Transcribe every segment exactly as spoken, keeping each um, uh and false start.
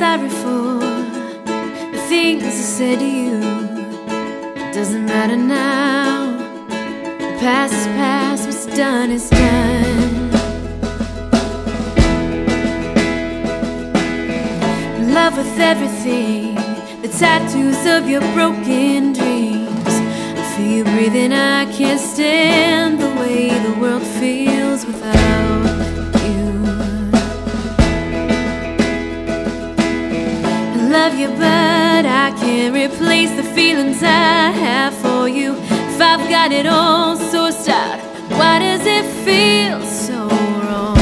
sorry for the things I said to you. It doesn't matter now. The past is past, what's done is done. In love with everything, the tattoos of your broken dreams. I feel you breathing, I can't stand the way the world feels without you. I love you, but I can't replace the feelings I have for you. If I've got it all sourced out, why does it feel so wrong?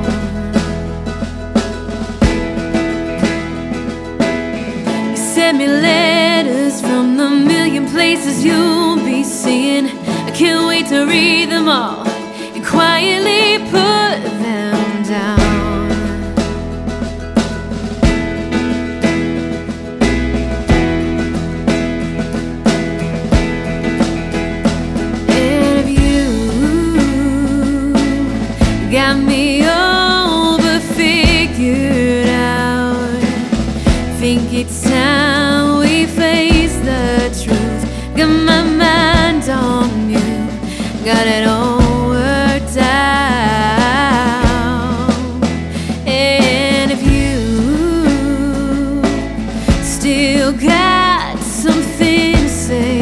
You send me letters from the million places you'll be seeing. I can't wait to read them all and quietly put them down. Got me over figured out. Think it's time we face the truth. Got my mind on you, got it all worked out. And if you still got something to say,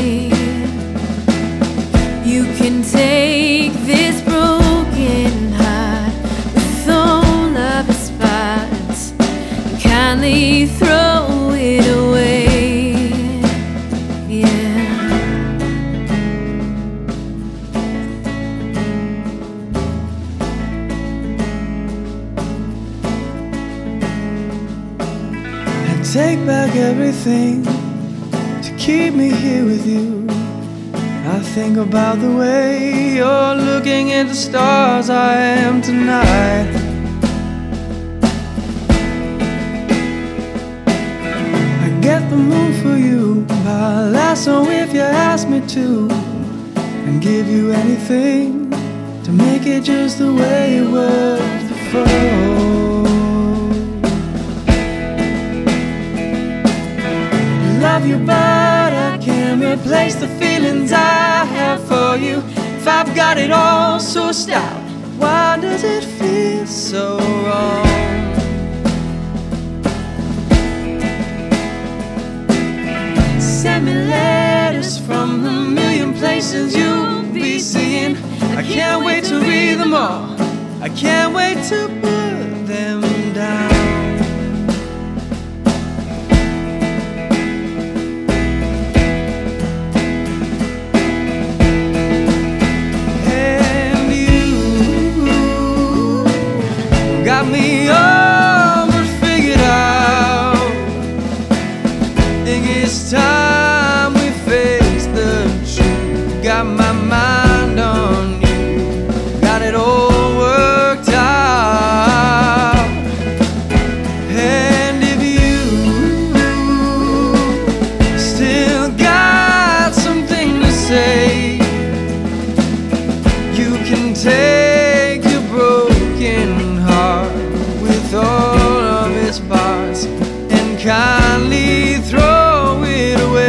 you can take this broken heart with all of its spots and kindly throw it away. Yeah. And take back everything to keep me here with you. I think about the way you're looking at the stars I am tonight. I get the mood for you by lasso if you ask me to, and give you anything to make it just the way it was before. Love you, but I can't replace the feelings I have for you. If I've got it all sourced out, why does it feel so wrong? Send me letters from the million places you'll be seeing. I can't wait to read them all, I can't wait to put them down. Got me over figured out. Think it's time we face the truth. Got my mind on you, got it all worked out. And if you still got something to say, you can take your broken with all of its parts and kindly throw it away.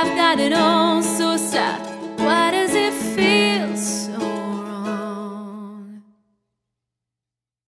I've got it all.